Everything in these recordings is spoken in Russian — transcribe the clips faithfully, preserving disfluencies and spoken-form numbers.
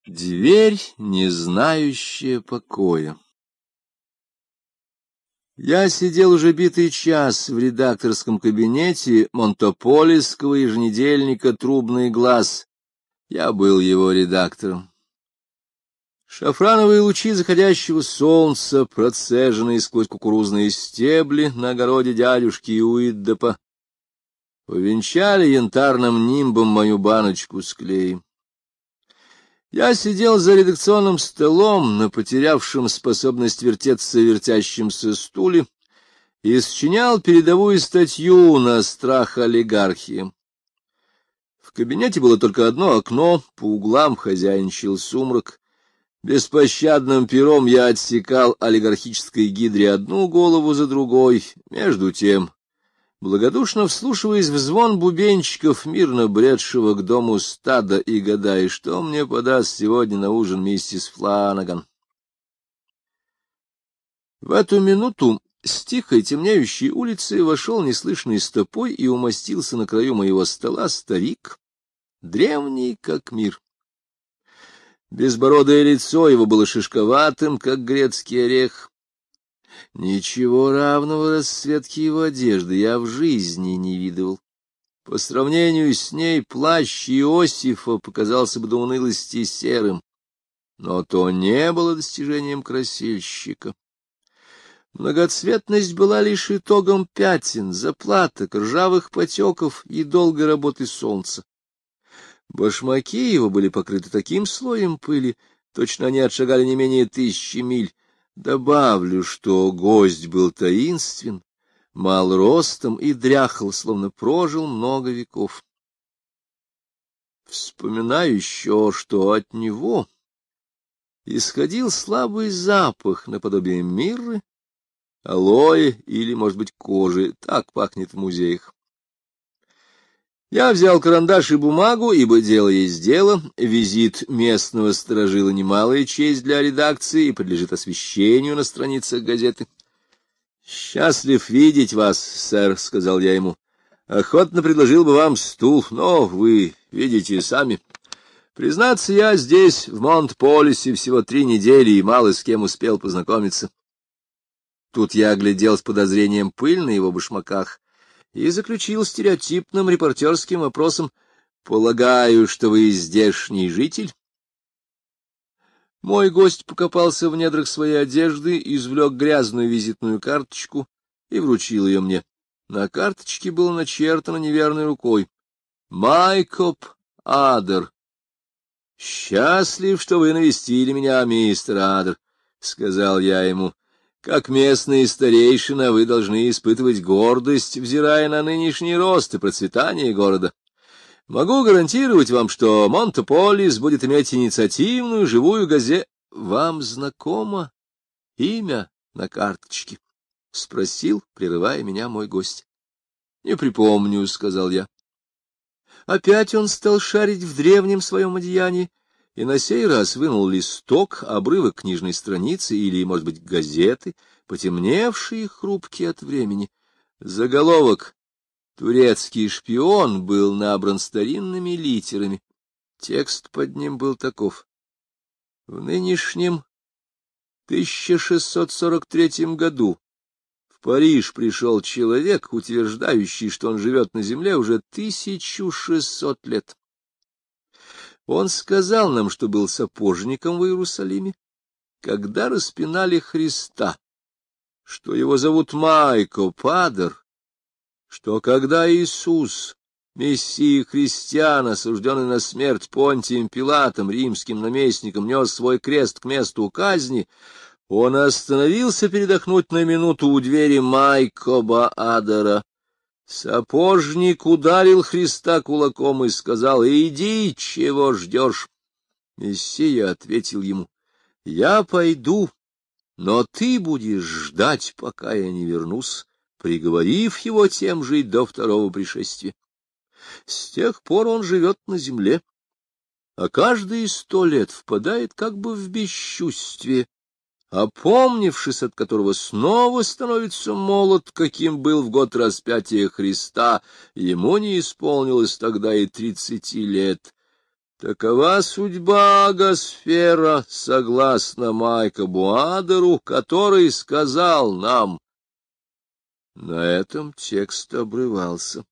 Дверь, не знающая покоя. Я сидел уже битый час в редакторском кабинете монтополисского еженедельника «Трубный глаз». Я был его редактором. Шафрановые лучи заходящего солнца, процеженные сквозь кукурузные стебли на огороде дядюшки Уиддепа, повенчали янтарным нимбом мою баночку с клеем. Я сидел за редакционным столом на потерявшем способность вертеться вертящемся стуле и сочинял передовую статью на страх олигархии. В кабинете было только одно окно, по углам хозяйничал сумрак. Беспощадным пером я отсекал олигархической гидре одну голову за другой, между тем, благодушно вслушиваясь в звон бубенчиков, мирно бредшего к дому стада и гадая, что мне подаст сегодня на ужин миссис Фланаган. В эту минуту с тихой темнеющей улицы вошел неслышной стопой и умостился на краю моего стола старик, древний как мир. Безбородое лицо его было шишковатым, как грецкий орех. Ничего равного расцветке его одежды я в жизни не видывал. По сравнению с ней плащ Иосифа показался бы до унылости серым, но то не было достижением красильщика. Многоцветность была лишь итогом пятен, заплаток, ржавых потеков и долгой работы солнца. Башмаки его были покрыты таким слоем пыли, точно они отшагали не менее тысячи миль. Добавлю, что гость был таинствен, мал ростом и дряхл, словно прожил много веков. Вспоминаю еще, что от него исходил слабый запах наподобие мирры, алоэ или, может быть, кожи. Так пахнет в музеях. Я взял карандаш и бумагу, ибо дело есть дело. Визит местного сторожила немалая честь для редакции и подлежит освещению на страницах газеты. — Счастлив видеть вас, сэр, — сказал я ему. — Охотно предложил бы вам стул, но вы видите сами. Признаться, я здесь, в Монт-Полисе, всего три недели и мало с кем успел познакомиться. Тут я оглядел с подозрением пыль на его башмаках и заключил стереотипным репортерским вопросом: «Полагаю, что вы здешний житель?» Мой гость покопался в недрах своей одежды, извлек грязную визитную карточку и вручил ее мне. На карточке было начертано неверной рукой: «Майкоп Адер». «Счастлив, что вы навестили меня, мистер Адер», — сказал я ему. «Как местный старейшина вы должны испытывать гордость, взирая на нынешний рост и процветание города. Могу гарантировать вам, что Монтополис будет иметь инициативную живую газету». — Вам знакомо имя на карточке? — спросил, прерывая меня мой гость. — Не припомню, — сказал я. Опять он стал шарить в древнем своем одеянии, и на сей раз вынул листок, обрывок книжной страницы или, может быть, газеты, потемневшие, хрупкие от времени. Заголовок «Турецкий шпион» был набран старинными литерами. Текст под ним был таков: в нынешнем тысяча шестьсот сорок третьем году в Париж пришел человек, утверждающий, что он живет на земле уже тысячу шестьсот лет. Он сказал нам, что был сапожником в Иерусалиме, когда распинали Христа, что его зовут Майкоп Адер, что когда Иисус, Мессия христиан, осужденный на смерть Понтием Пилатом, римским наместником, нес свой крест к месту казни, он остановился передохнуть на минуту у двери Майкоба Адера. Сапожник ударил Христа кулаком и сказал: «Иди, чего ждешь?» Мессия ответил ему: «Я пойду, но ты будешь ждать, пока я не вернусь», приговорив его тем жить до второго пришествия. С тех пор он живет на земле, а каждые сто лет впадает как бы в бесчувствие, опомнившись от которого снова становится молод, каким был в год распятия Христа. Ему не исполнилось тогда и тридцати лет. Такова судьба Агасфера, согласно Майкобу Адеру, который сказал нам. На этом текст обрывался.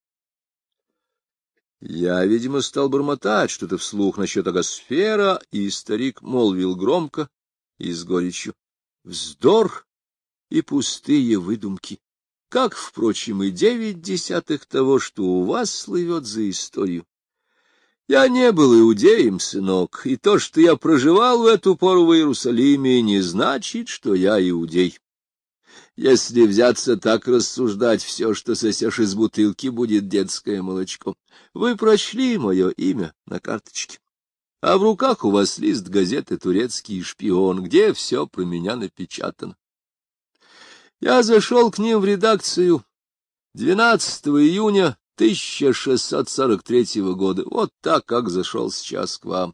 Я, видимо, стал бормотать что-то вслух насчет Агасфера, и старик молвил громко и с горечью: вздор и пустые выдумки, как, впрочем, и девять десятых того, что у вас слывет за историю. Я не был иудеем, сынок, и то, что я проживал в эту пору в Иерусалиме, не значит, что я иудей. Если взяться так рассуждать, все, что сосешь из бутылки, будет детское молочко. Вы прочли мое имя на карточке, а в руках у вас лист газеты «Турецкий шпион», где все про меня напечатано. Я зашел к ним в редакцию двенадцатого июня тысяча шестьсот сорок третьего года, вот так, как зашел сейчас к вам.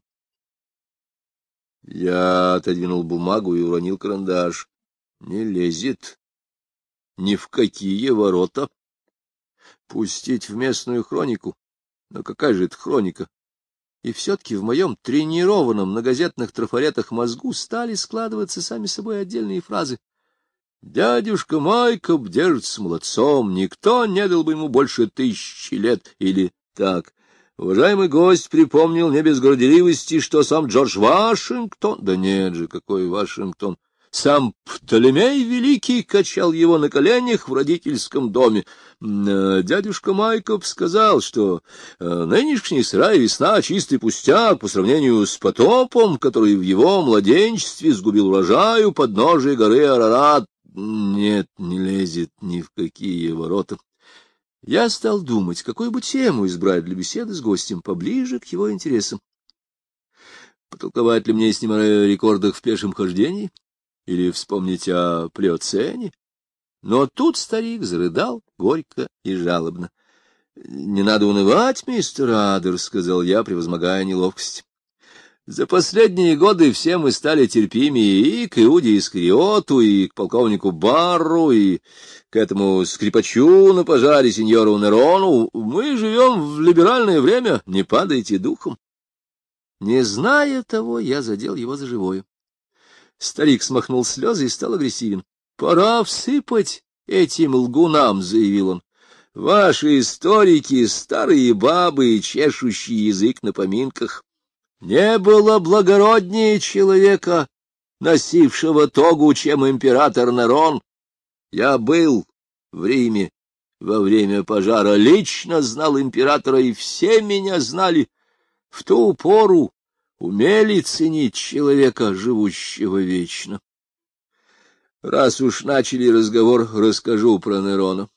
Я отодвинул бумагу и уронил карандаш. Не лезет ни в какие ворота. Пустить в местную хронику? Но какая же это хроника? И все-таки в моем тренированном на газетных трафаретах мозгу стали складываться сами собой отдельные фразы. Дядюшка Майкоп держится молодцом, никто не дал бы ему больше тысячи лет. Или так: уважаемый гость припомнил не без горделивости, что сам Джордж Вашингтон... Да нет же, какой Вашингтон! Сам Птолемей Великий качал его на коленях в родительском доме. Дядюшка Майкоп сказал, что нынешний сырая весна — чистый пустяк по сравнению с потопом, который в его младенчестве сгубил урожай у подножия горы Арарат. Нет, не лезет ни в какие ворота. Я стал думать, какую бы тему избрать для беседы с гостем поближе к его интересам. Потолковать ли мне с ним о рекордах в пешем хождении? Или вспомнить о плеоцене? Но тут старик зарыдал горько и жалобно. — Не надо унывать, мистер Адер, — сказал я, превозмогая неловкость. — За последние годы все мы стали терпимее и к Иуде Искариоту, и к полковнику Барру, и к этому скрипачу на пожаре сеньору Нерону. Мы живем в либеральное время, не падайте духом. Не зная того, я задел его за живое. Старик смахнул слезы и стал агрессивен. — Пора всыпать этим лгунам, — заявил он. — Ваши историки — старые бабы, чешущие язык на поминках. Не было благороднее человека, носившего тогу, чем император Нерон. Я был в Риме во время пожара, лично знал императора, и все меня знали. В ту пору умели ценить человека, живущего вечно. Раз уж начали разговор, расскажу про Нерона.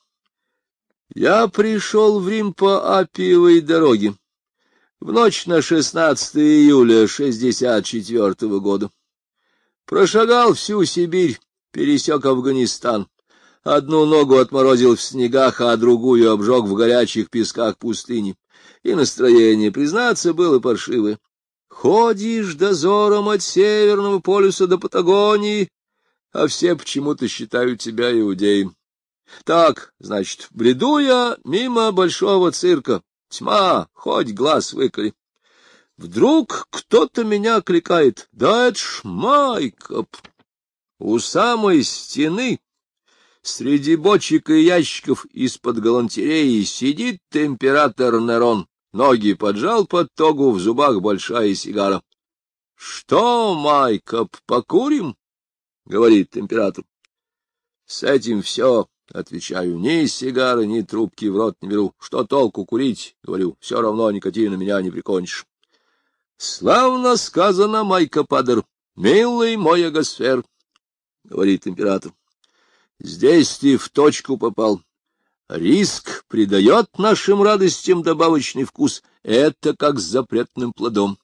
Я пришел в Рим по Аппиевой дороге в ночь на шестнадцатое июля шестьдесят четвёртого года. Прошагал всю Сибирь, пересек Афганистан. Одну ногу отморозил в снегах, а другую обжег в горячих песках пустыни. И настроение, признаться, было паршивое. Ходишь дозором от Северного полюса до Патагонии, а все почему-то считают тебя иудеем. Так, значит, бреду я мимо большого цирка. Тьма, хоть глаз выколи. Вдруг кто-то меня окликает. Да это ж Майкоп. У самой стены, среди бочек и ящиков из-под галантереи, сидит император Нерон. Ноги поджал под тогу, в зубах большая сигара. — Что, Майкоп, покурим? — говорит император. — С этим все, — отвечаю, — ни сигары, ни трубки в рот не беру. Что толку курить? — говорю, — все равно никотина меня не прикончишь. — Славно сказано, Майкоп Адер, милый мой Агасфер, — говорит император. — Здесь ты в точку попал. Риск придает нашим радостям добавочный вкус. Это как с запретным плодом.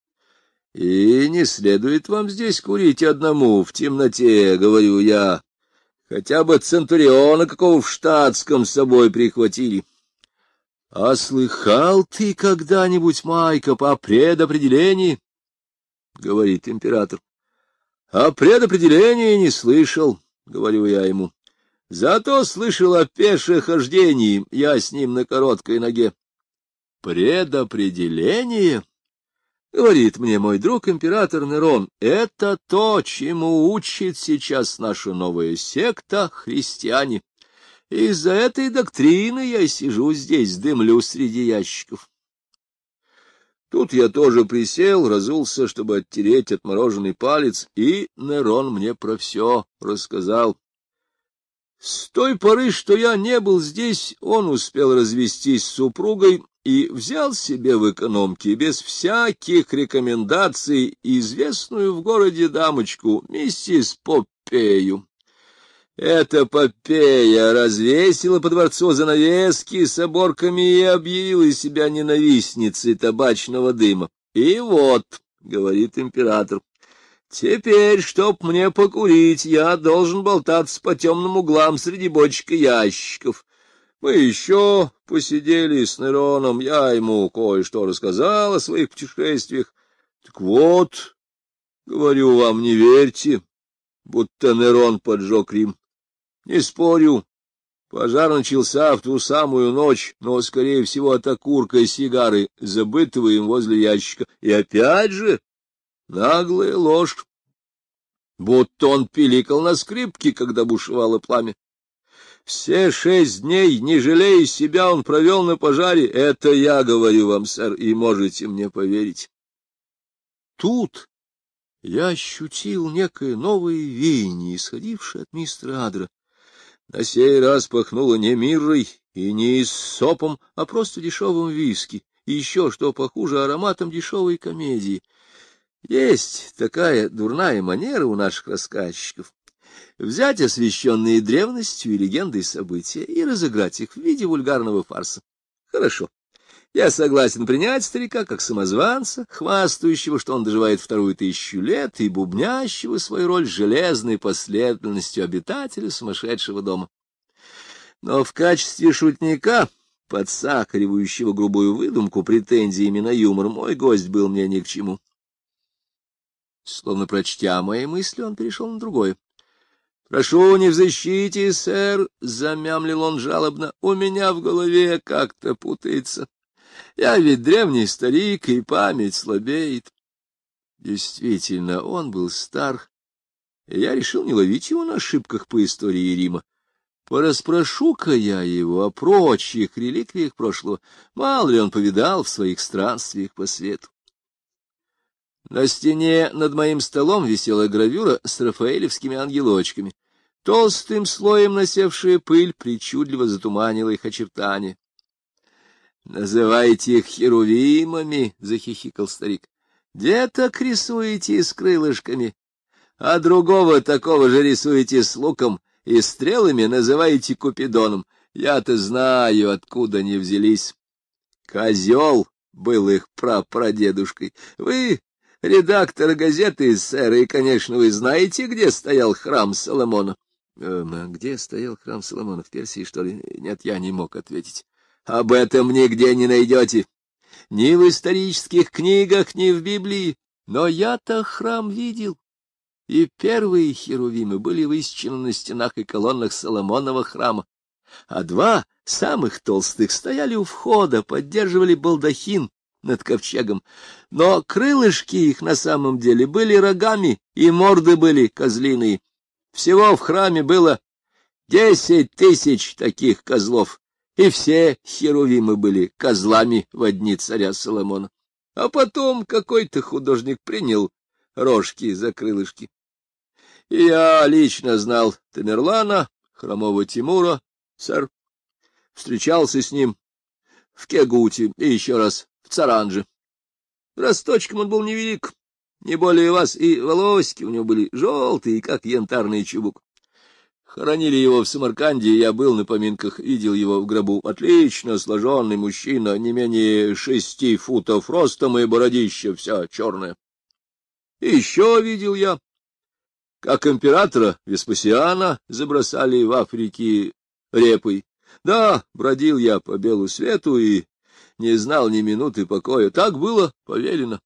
И не следует вам здесь курить одному в темноте, говорю я. Хотя бы центуриона какого в штатском с собой прихватили. — А слыхал ты когда-нибудь, Майкоп, о предопределении? — говорит император. — О предопределении не слышал, — говорю я ему. Зато слышал о пешехождении, я с ним на короткой ноге. — Предопределение? Говорит мне мой друг император Нерон, это то, чему учит сейчас наша новая секта христиане. Из-за этой доктрины я сижу здесь, дымлю среди ящиков. Тут я тоже присел, разулся, чтобы оттереть отмороженный палец, и Нерон мне про все рассказал. С той поры, что я не был здесь, он успел развестись с супругой и взял себе в экономке без всяких рекомендаций известную в городе дамочку, миссис Поппею. Эта Поппея развесила по дворцу занавески с оборками и объявила себя ненавистницей табачного дыма. И вот, — говорит император, — теперь, чтоб мне покурить, я должен болтаться по темным углам среди бочек и ящиков. Мы еще посидели с Нероном, я ему кое-что рассказал о своих путешествиях. Так вот, говорю вам, не верьте, будто Нерон поджег Рим. Не спорю, пожар начался в ту самую ночь, но, скорее всего, от окурка сигары, забытого им возле ящика. И опять же, наглая ложь, будто он пиликал на скрипке, когда бушевало пламя. Все шесть дней, не жалея себя, он провел на пожаре. Это я говорю вам, сэр, и можете мне поверить. Тут я ощутил некое новое веяние, исходившее от мистера Адра. На сей раз пахнуло не миррой и не иссопом, а просто дешевым виски, и еще, что похуже, ароматом дешевой комедии. Есть такая дурная манера у наших рассказчиков взять освещенные древностью и легендой события и разыграть их в виде вульгарного фарса. Хорошо. Я согласен принять старика как самозванца, хвастающего, что он доживает вторую тысячу лет, и бубнящего свою роль железной последовательностью обитателя сумасшедшего дома. Но в качестве шутника, подсахаривающего грубую выдумку претензиями на юмор, мой гость был мне ни к чему. Словно прочтя мои мысли, он перешел на другое. — Прошу, не в защите, сэр, — замямлил он жалобно, — у меня в голове как-то путается. Я ведь древний старик, и память слабеет. Действительно, он был стар, и я решил не ловить его на ошибках по истории Рима. Пораспрошу-ка я его о прочих реликвиях прошлого, мало ли он повидал в своих странствиях по свету. На стене над моим столом висела гравюра с рафаэлевскими ангелочками. Толстым слоем насевшая пыль причудливо затуманила их очертания. — Называйте их херувимами, — захихикал старик. — Деток рисуете с крылышками, а другого такого же рисуете с луком и стрелами называете Купидоном. Я-то знаю, откуда они взялись. Козел был их прапрадедушкой. Вы редактор газеты, сэр, и, конечно, вы знаете, где стоял храм Соломона. Эм, — Где стоял храм Соломона? В Персии, что ли? Нет, я не мог ответить. — Об этом нигде не найдете. Ни в исторических книгах, ни в Библии. Но я-то храм видел. И первые херувимы были высечены на стенах и колоннах Соломонова храма. А два самых толстых стояли у входа, поддерживали балдахин над ковчегом. Но крылышки их на самом деле были рогами, и морды были козлиные. Всего в храме было десять тысяч таких козлов, и все херувимы были козлами во дни царя Соломона. А потом какой-то художник принял рожки за крылышки. И я лично знал Тамерлана, хромого Тимура, сэр, встречался с ним в Кегуте и еще раз в Царанже. Росточком он был невелик, не более вас, и волосики у него были желтые, как янтарный чубук. Хоронили его в Самарканде, я был на поминках, видел его в гробу. Отлично сложенный мужчина, не менее шести футов ростом, и бородища вся черная. И еще видел я, как императора Веспасиана забросали в Африке репой. Да, бродил я по белу свету и не знал ни минуты покоя. Так было повелено.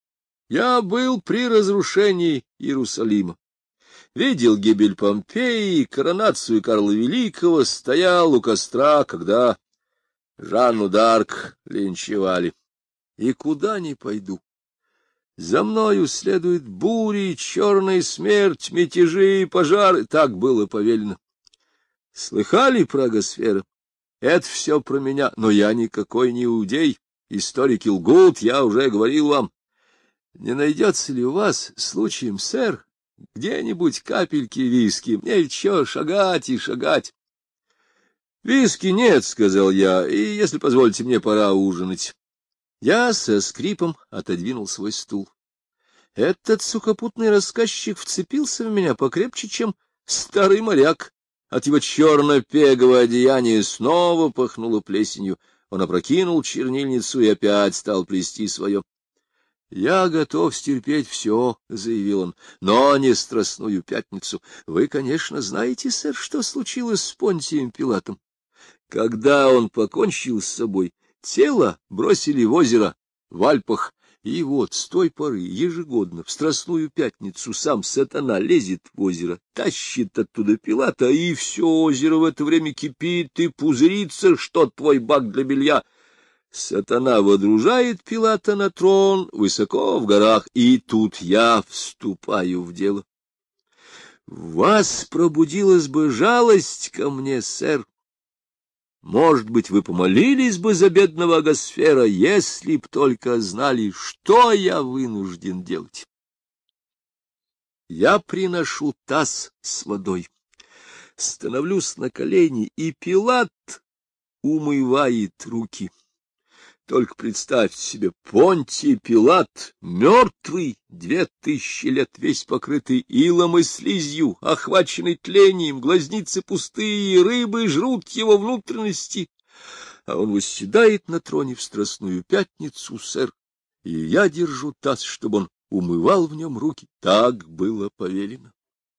Я был при разрушении Иерусалима. Видел гибель Помпеи, коронацию Карла Великого, стоял у костра, когда Жанну д'Арк линчевали. И куда ни пойду, За мною следуют бури, черная смерть, мятежи и пожары. Так было повелено. Слыхали про Агосфера? Это все про меня, но я никакой не иудей. Историки лгут, я уже говорил вам. Не найдется ли у вас случаем, сэр, где-нибудь капельки виски? Мне еще шагать и шагать. — Виски нет, — сказал я, — и, если позволите, мне пора ужинать. Я со скрипом отодвинул свой стул. Этот сухопутный рассказчик вцепился в меня покрепче, чем старый моряк. От его черно-пегового одеяния снова пахнуло плесенью. Он опрокинул чернильницу и опять стал плести свое. — Я готов стерпеть все, — заявил он, — но не Страстную пятницу. Вы, конечно, знаете, сэр, что случилось с Понтием Пилатом. Когда он покончил с собой, тело бросили в озеро в Альпах, и вот с той поры ежегодно в Страстную пятницу сам сатана лезет в озеро, тащит оттуда Пилата, и все озеро в это время кипит и пузырится, что твой бак для белья. Сатана водружает Пилата на трон высоко в горах, и тут я вступаю в дело. В вас пробудилась бы жалость ко мне, сэр. Может быть, вы помолились бы за бедного Агосфера, если б только знали, что я вынужден делать. Я приношу таз с водой, становлюсь на колени, и Пилат умывает руки. Только представьте себе, Понтий Пилат, мертвый, две тысячи лет, весь покрытый илом и слизью, охваченный тлением, глазницы пустые, рыбы жрут его внутренности, а он восседает на троне в Страстную пятницу, сэр, и я держу таз, чтобы он умывал в нем руки. Так было повелено.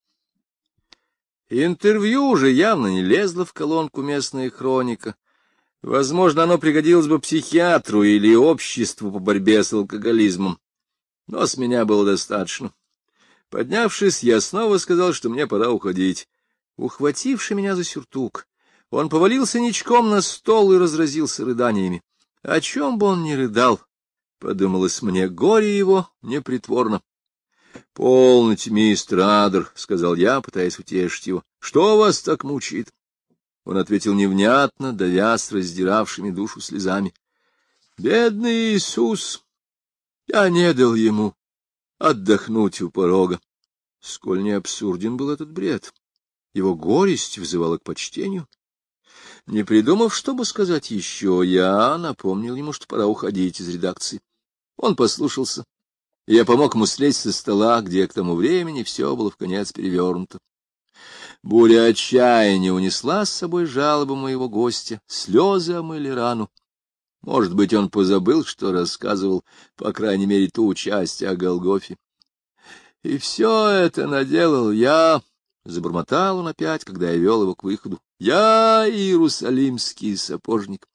Интервью уже явно не лезло в колонку «Местная хроника». Возможно, оно пригодилось бы психиатру или обществу по борьбе с алкоголизмом. Но с меня было достаточно. Поднявшись, я снова сказал, что мне пора уходить. Ухвативший меня за сюртук, он повалился ничком на стол и разразился рыданиями. О чем бы он ни рыдал, подумалось мне, горе его непритворно. — Полноте, мистер Адер, — сказал я, пытаясь утешить его. — Что вас так мучает? Он ответил невнятно, давясь раздиравшими душу слезами. — Бедный Иисус! Я не дал ему отдохнуть у порога. Сколь не абсурден был этот бред! Его горесть вызывала к почтению. Не придумав, что бы сказать еще, я напомнил ему, что пора уходить из редакции. Он послушался, и я помог ему слезть со стола, где к тому времени все было вконец перевернуто. Буря отчаяния унесла с собой жалобы моего гостя, слезы омыли рану. Может быть, он позабыл, что рассказывал, по крайней мере, ту часть о Голгофе. — И все это наделал я, — забормотал он опять, когда я вел его к выходу. — Я иерусалимский сапожник.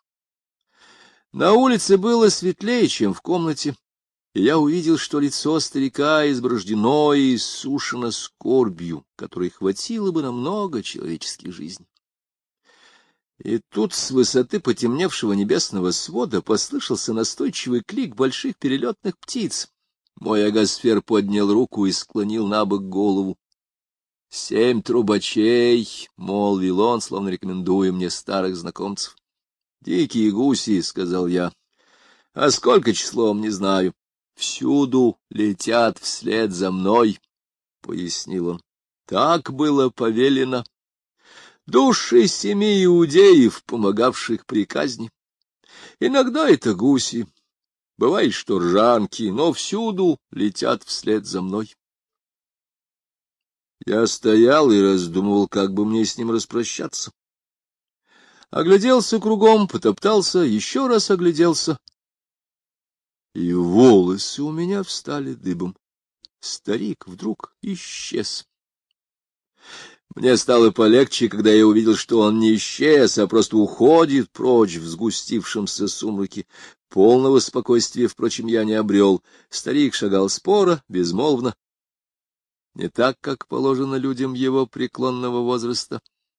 На улице было светлее, чем в комнате, и я увидел, что лицо старика изброждено и иссушено скорбью, которой хватило бы на много человеческих жизней. И тут с высоты потемневшего небесного свода послышался настойчивый клик больших перелетных птиц. Мой Агосфер поднял руку и склонил набок голову. — Семь трубачей, — молвил он, словно рекомендуя мне старых знакомцев. — Дикие гуси, — сказал я. — А сколько числом, не знаю. — Всюду летят вслед за мной, — пояснил он. — Так было повелено. Души семи иудеев, помогавших при казни. Иногда это гуси, бывает, что ржанки, но всюду летят вслед за мной. Я стоял и раздумывал, как бы мне с ним распрощаться. Огляделся кругом, потоптался, еще раз огляделся. И волосы у меня встали дыбом. Старик вдруг исчез. Мне стало полегче, когда я увидел, что он не исчез, а просто уходит прочь в сгустившемся сумраке. Полного спокойствия, впрочем, я не обрел. Старик шагал споро, безмолвно, не так, как положено людям его преклонного возраста.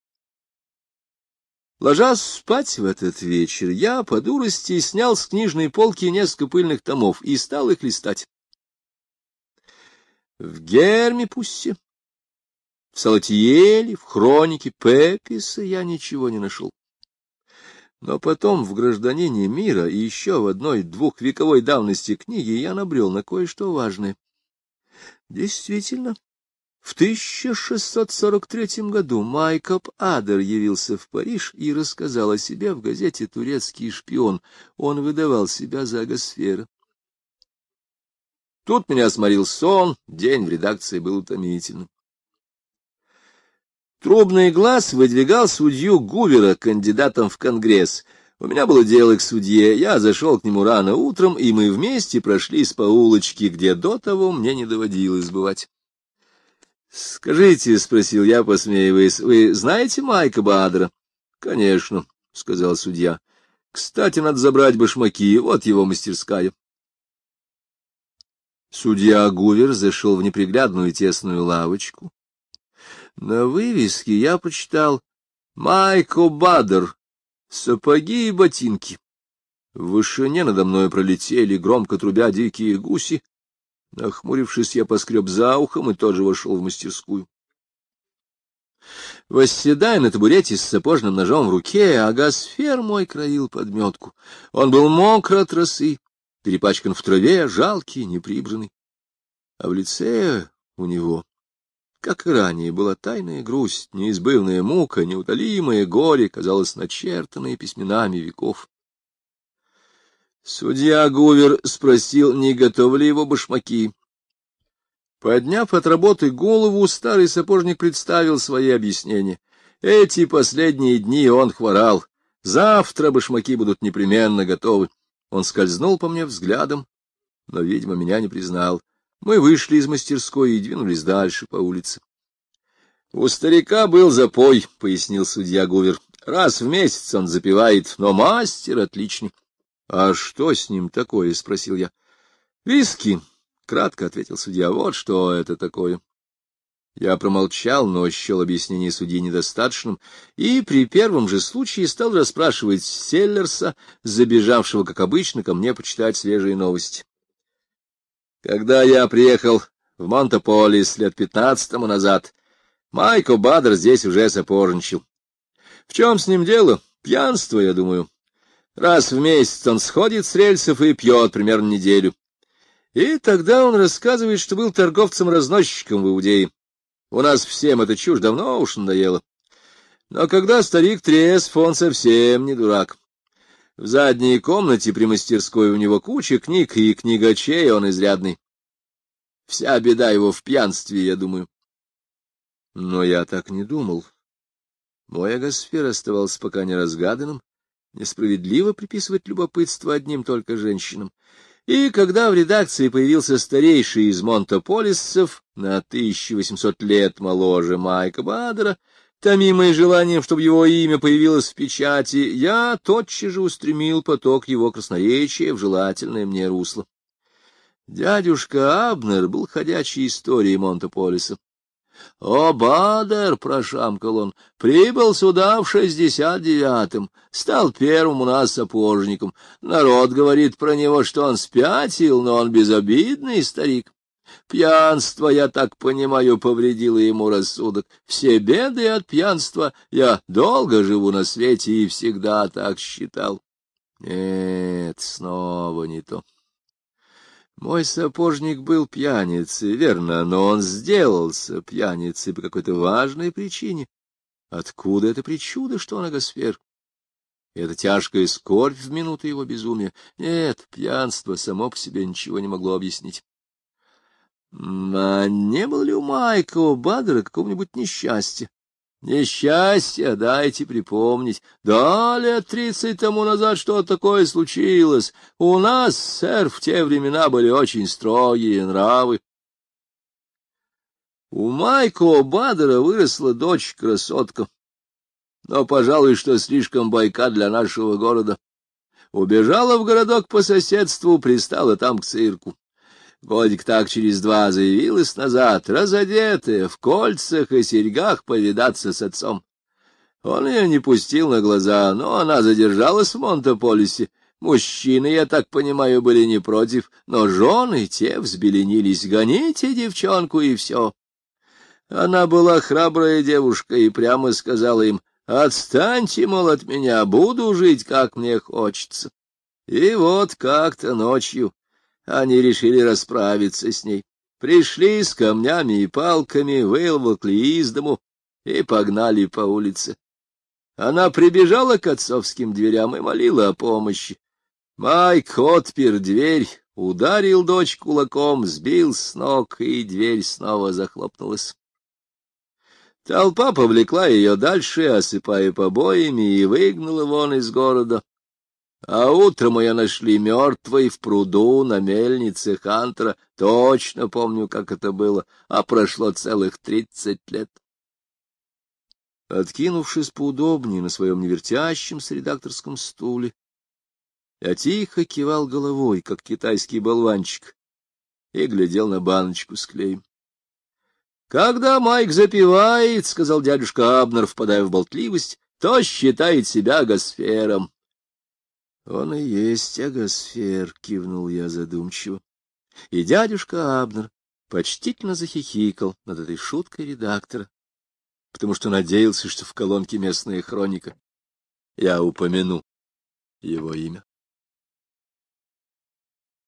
Ложась спать в этот вечер, я по дурости снял с книжной полки несколько пыльных томов и стал их листать. В Гермипусе, в Салатиеле, в хронике Пеписа я ничего не нашел. Но потом в «Гражданине мира» и еще в одной двухвековой давности книге я набрел на кое-что важное. Действительно, в тысяча шестьсот сорок третьем году Майкоп Адер явился в Париж и рассказал о себе в газете «Турецкий шпион». Он выдавал себя за Агасфера. Тут меня сморил сон, день в редакции был утомительным. Трубный глаз выдвигал судью Гувера кандидатом в Конгресс. У меня было дело к судье, я зашел к нему рано утром, и мы вместе прошлись по улочке, где до того мне не доводилось бывать. — Скажите, — спросил я, посмеиваясь, — вы знаете Майкоба Адера? — Конечно, — сказал судья. — Кстати, надо забрать башмаки, вот его мастерская. Судья Гувер зашел в неприглядную тесную лавочку. На вывеске я прочитал «Майкоп Адер. Сапоги и ботинки». В вышине надо мной пролетели, громко трубя, дикие гуси. Нахмурившись, я поскреб за ухом и тоже вошел в мастерскую. Восседая на табурете с сапожным ножом в руке, Агасфер мой краил подметку. Он был мокр от росы, перепачкан в траве, жалкий, неприбранный. А в лице у него, как и ранее, была тайная грусть, неизбывная мука, неутолимое горе, казалось, начертанное письменами веков. Судья Гувер спросил, не готовы ли его башмаки. Подняв от работы голову, старый сапожник представил свои объяснения. Эти последние дни он хворал. Завтра башмаки будут непременно готовы. Он скользнул по мне взглядом, но, видимо, меня не признал. Мы вышли из мастерской и двинулись дальше по улице. — У старика был запой, — пояснил судья Гувер. — Раз в месяц он запивает, но мастер отличный. — А что с ним такое? — спросил я. — Виски, — кратко ответил судья. — Вот что это такое. Я промолчал, но счел объяснение судьи недостаточным, и при первом же случае стал расспрашивать Селлерса, забежавшего, как обычно, ко мне почитать свежие новости. Когда я приехал в Монтополис лет пятнадцать тому назад, Майкоп Адер здесь уже сапожничал. В чем с ним дело? Пьянство, я думаю. Раз в месяц он сходит с рельсов и пьет примерно неделю. И тогда он рассказывает, что был торговцем-разносчиком в Иудее. У нас всем эта чушь давно уж надоела. Но когда старик трезв, он совсем не дурак. В задней комнате при мастерской у него куча книг, и книгачей он изрядный. Вся беда его в пьянстве, я думаю. Но я так не думал. Мой Агасфер оставался пока неразгаданным. Несправедливо приписывать любопытство одним только женщинам. И когда в редакции появился старейший из монтополисцев, на тысячу восемьсот лет моложе Майкоба Адера, томимый желанием, чтобы его имя появилось в печати, я тотчас же устремил поток его красноречия в желательное мне русло. Дядюшка Абнер был ходячей историей Монтополиса. — О, Бадер, — прошамкал он, — прибыл сюда в шестьдесят девятом, стал первым у нас сапожником. Народ говорит про него, что он спятил, но он безобидный старик. Пьянство, я так понимаю, повредило ему рассудок. Все беды от пьянства. Я долго живу на свете и всегда так считал. Нет, снова не то. Мой сапожник был пьяницей, верно, но он сделался пьяницей по какой-то важной причине. Откуда это причуда, что он Агасфер? Это тяжкая скорбь в минуты его безумия. Нет, пьянство само по себе ничего не могло объяснить. А не было ли у Майкоба Адера какого-нибудь несчастья? Несчастье, дайте припомнить. Да, лет тридцать тому назад что-то такое случилось. У нас, сэр, в те времена были очень строгие нравы. У Майкоба Адера выросла дочь-красотка, но, пожалуй, что слишком бойка для нашего города. Убежала в городок по соседству, пристала там к цирку. Годик так через два заявилась назад, разодетая, в кольцах и серьгах повидаться с отцом. Он ее не пустил на глаза, но она задержалась в Монтополисе. Мужчины, я так понимаю, были не против, но жены те взбеленились: гоните девчонку, и все. Она была храбрая девушка и прямо сказала им: отстаньте, мол, от меня, буду жить, как мне хочется. И вот как-то ночью они решили расправиться с ней. Пришли с камнями и палками, выволокли из дому и погнали по улице. Она прибежала к отцовским дверям и молила о помощи. Майк отпер дверь, ударил дочь кулаком, сбил с ног, и дверь снова захлопнулась. Толпа повлекла ее дальше, осыпая побоями, и выгнала вон из города. А утром ее нашли мертвой в пруду на мельнице Хантера. Точно помню, как это было, а прошло целых тридцать лет. Откинувшись поудобнее на своем невертящемся редакторском стуле, я тихо кивал головой, как китайский болванчик, и глядел на баночку с клеем. — Когда Майк запивает, — сказал дядюшка Абнер, впадая в болтливость, — то считает себя агосфером. — Он и есть агосфер, — кивнул я задумчиво. И дядюшка Абнер почтительно захихикал над этой шуткой редактора, потому что надеялся, что в колонке «Местная хроника» я упомяну его имя.